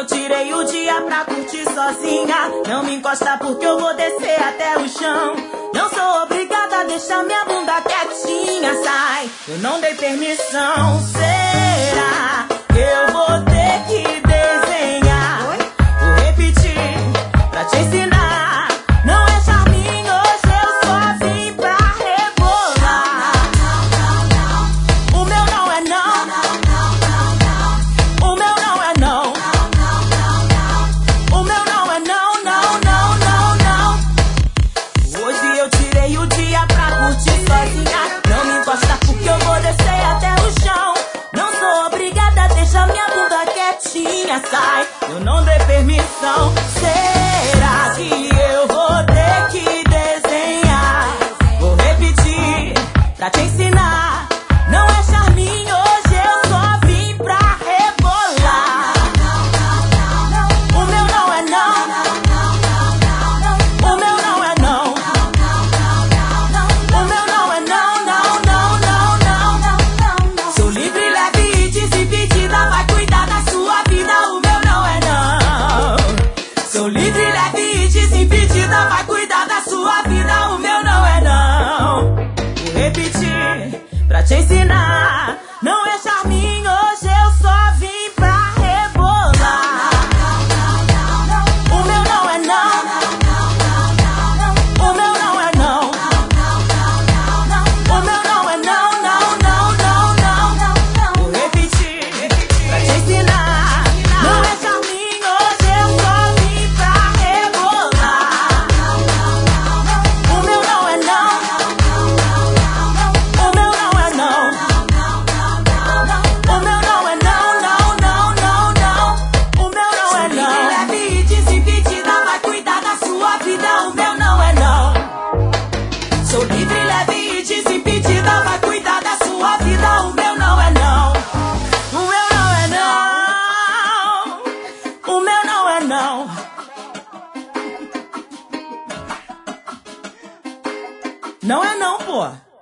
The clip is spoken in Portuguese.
eu tirei o dia pra curtir sozinha. Não me encosta porque eu vou descer até o chão. Não sou obrigada a deixar minha bunda quietinha. Sai, eu não dei permissão. Será que eu vou ter que desenhar? Vou repetir pra te ensinar. Não é charminho, hoje eu só vim pra rebolar. O meu não é não. O meu não é não. O meu não é não, não, não, não, não. Hoje eu tirei o dia pra curtir sozinha. Não me encosta porque eu vou descer até o chão. Não sou obrigada a deixar minha bunda quietinha. Sai, eu não dei permissão. Será que eu vou ter que desenhar? Vou repetir pra te ensinar. Não é charminho, hoje eu só vim pra rebolar. O meu não é não. O meu não é não. O meu não é não, não, não, não, não. Sou livre, leve e desimpedida, vai cuidar da sua vida. O meu não é não. Sou livre, leve e desimpedida, vai cuidar da sua vida. O meu não é não. Vou repetir pra te ensinar. Não é charminho, hoje eu só vim pra rebolar. O meu não é não. O meu não é não. O meu não é não, não, não, não, não. Vou repetir pra te ensinar. Não é charminho, hoje eu só vim pra rebolar. O meu não é não. O meu não é não. O meu não é não, não, não, não, não. O meu não é não. Leve e desimpedida, vai cuidar da sua vida. O meu não é não. Sou livre, leve e desimpedida, vai cuidar da sua vida. O meu não é não. O meu não é não. O meu não é não. Não é não, pô.